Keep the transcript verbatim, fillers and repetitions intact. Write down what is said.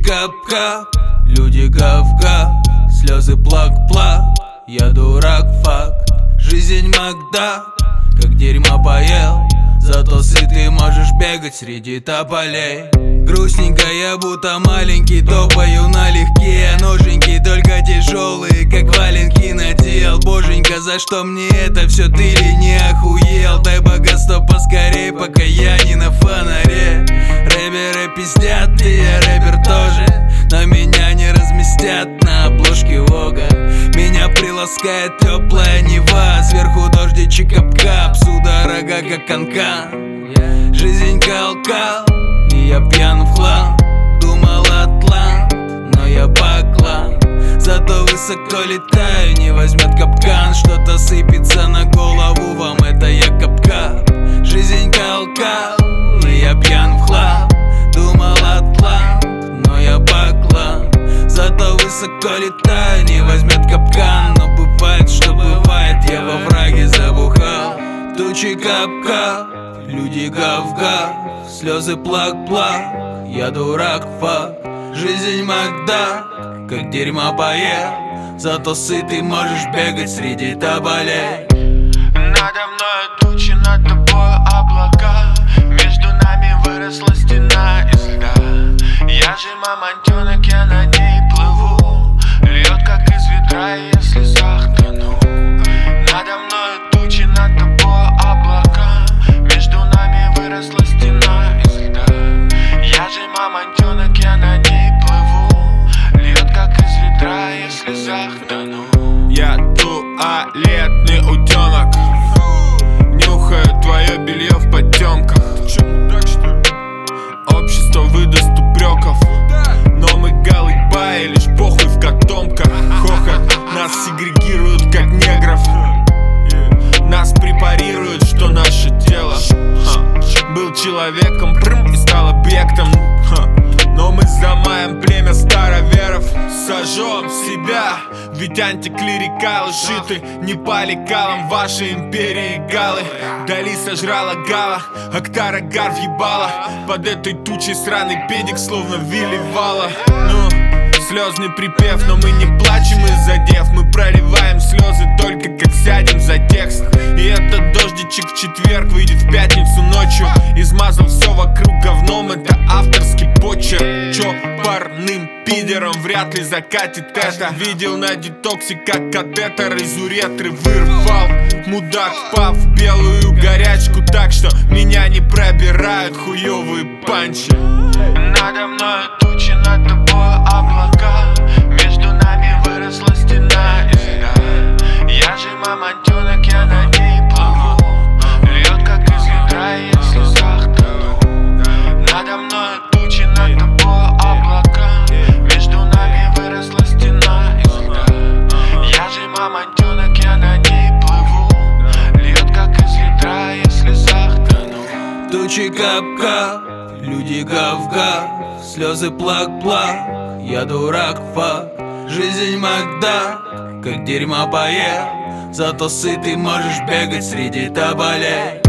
кап-кап, люди гав-гав, слезы плак-плак. Я дурак, факт, жизнь Макдак, как дерьма поел, зато сытый можешь бегать среди тополей. Грустненько я будто маленький, топаю налегке, ноженьки только тяжелые, как валенки надел. Боженька, за что мне это все, ты ли не охуел? Дай богатство поскорей, пока я не на фонаре. Рэперы пиздят, и я рэпер тоже, но меня не разместят на обложке Вога. Меня приласкает теплая Нева, сверху дождичек кап-кап, судорога как канкан. Жизнь кал-кал, и я пьян в хлам. Думал атлант, но я баклан. Зато высоко летаю, не возьмет капкан. Что-то сыпется на голову, вам это я кап-кап. Жизнь кал-кал, и я пьян в хлам. Думал атлант, но я баклан. Зато высоко летаю, не возьмет капкан. Но бывает, что бывает, я во враге забухал. Тучи кап-кап, люди гав-гав, слезы плак-плак. Я дурак, факт, жизнь Макдак, как дерьма поел, зато сытый можешь бегать среди тополей. Надо мной тучи, над тобой облака, между нами выросла стена из льда. Я же мамонтенок, я на ней плыву, льет как из ведра, я в слезах тону. Надо мной тучи, над тобой облака, между нами выросла стена из льда. Я же мамонтенок, я на ней плыву, льет как из ведра, я в слезах тону. Я туалетный утенок, нюхаю твое белье в потемках. Общество выдаст упреков, но мы галык-баи, лишь похуй в котомках. Хохот, нас сегрегируют как негров, нас препарируют, что наше тело. Ха. Был человеком, прым, и стал объектом. Ха. Но мы замаем племя староверов, сожжем себя, ведь антиклерикалы житы не по лекалам вашей империи галы. Дали сожрала гала, Актара гар въебала, под этой тучей сраный педик словно Вилли Вала. Ну, слезный припев, но мы не плачем из-за дев. Мы проливаем слезы только как сядем за текст. И этот дождичек в четверг выйдет в пятницу ночью. Измазал все вокруг говном, это авторский почерк. Чопорным пидером вряд ли закатит это. Видел на детоксе, как катетер из уретры вырвал. Мудак впав в белую горячку, так что меня не пробирают хуёвые панчи. Надо мной тучи, над тобой облака, между нами выросла стена из льда. Я же мамонтенок, я на ней плыву, льет как из ведра, я в слезах тону. Надо мной тучи, над тобой облака, между нами выросла стена из льда. Я же мамонтенок, я на ней плыву, льет как из ведра, я в слезах тону. Тучи кап-кап, люди гав-гав, слезы плак-плак. Я дурак, факт, жизнь Макдак, как дерьма поел, зато сытый можешь бегать среди тополей.